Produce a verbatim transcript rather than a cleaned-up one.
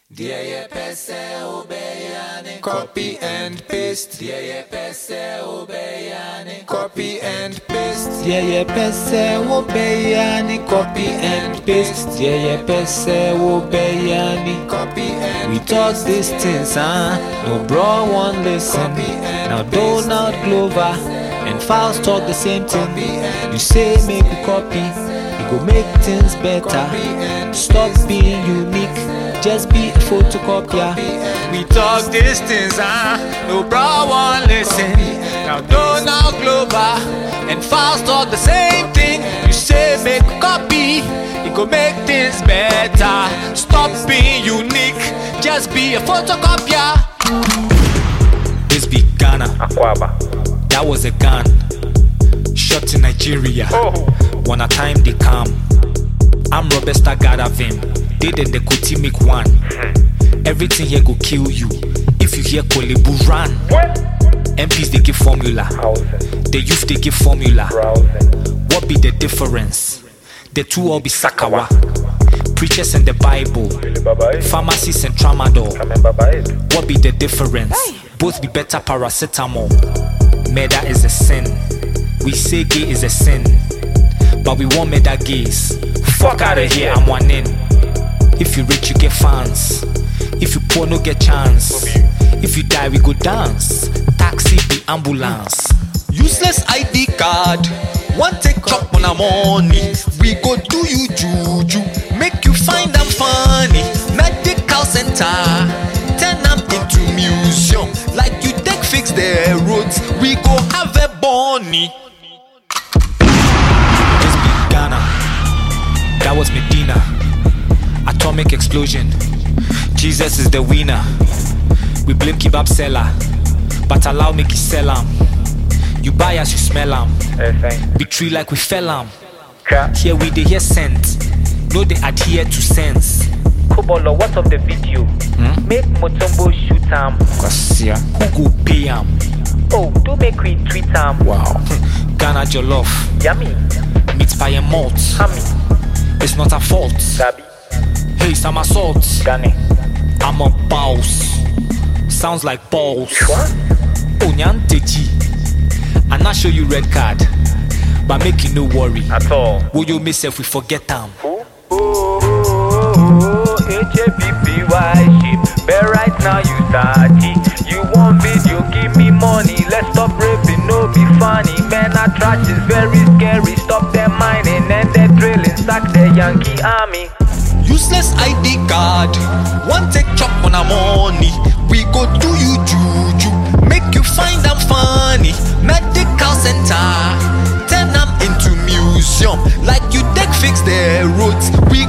Dieye pese obeyane, copy and paste. Dieye pese obeyane, copy and paste. Dieye pese obeyane, copy and paste. Dieye pese obeyane, copy and we talk these things, huh? No bro won't listen. Now Donald Glover and Faust talk the same thing. You say make we copy, it go make things better. Stop being unique, just be a photocopier. We talk these things, huh? No bro won't listen. Now Donald Glover and Faust talk the same thing. You say make a copy, it go make things better. Stop being unique, just be a photocopier. This be Ghana, Akwaba. that was a gun shot in Nigeria. Oh. One a time they come. I'm Robusta Gadavim. They did the Kuti make one. Everything here go kill you. If you hear Kolebu run. What? M Ps they give formula. Housing. The youth they give formula. Browsing. What be the difference? The two all be Sakawa. Preachers and the Bible. Pharmacies and tramadol. What be the difference? Both be better paracetamol. Murder is a sin. We say gay is a sin, but we want murder gays. Fuck out of here, I'm one in. If you rich, you get fans. If you poor, no get chance. If you die, we go dance. Taxi be ambulance. Useless I D card. One take chop on a money. We go do you juju. Make you find them funny. Medical center. Turn them into museum. Like you take fix the roads. We go have a bunny. This be Ghana. That was Medina. Atomic explosion. Jesus is the winner. We blame kebab seller, but allow make you sell 'em. You buy as you smell 'em. Big tree like we fell 'em. Here we dey hear scent. No they adhere to sense. Kobolo, what of the video? Hmm? Make Motombo shoot him. Who go pay 'em? Oh, do make we tweet him. Wow. Ghana jollof. Yummy. Meat pie and malt. Hammy. It's not a fault. Gabi. Hey, some assault. Gani. I'm a boss. Sounds like balls. What? Onyanteji. I not show you red card, but make you no worry. At all. Will you miss if we forget them? Who? Oh, H A P P Y shit. But right now you start it. You want video, give me money. Let's stop raping, no be funny. Man, our trash is very scary. Stop them mining and they're drilling. Sack the Yankee army. Useless I D card. One take chop on a money. We go do you juju. Make you find them funny. Medical center. Turn them into museum. Like you take fix the roads. We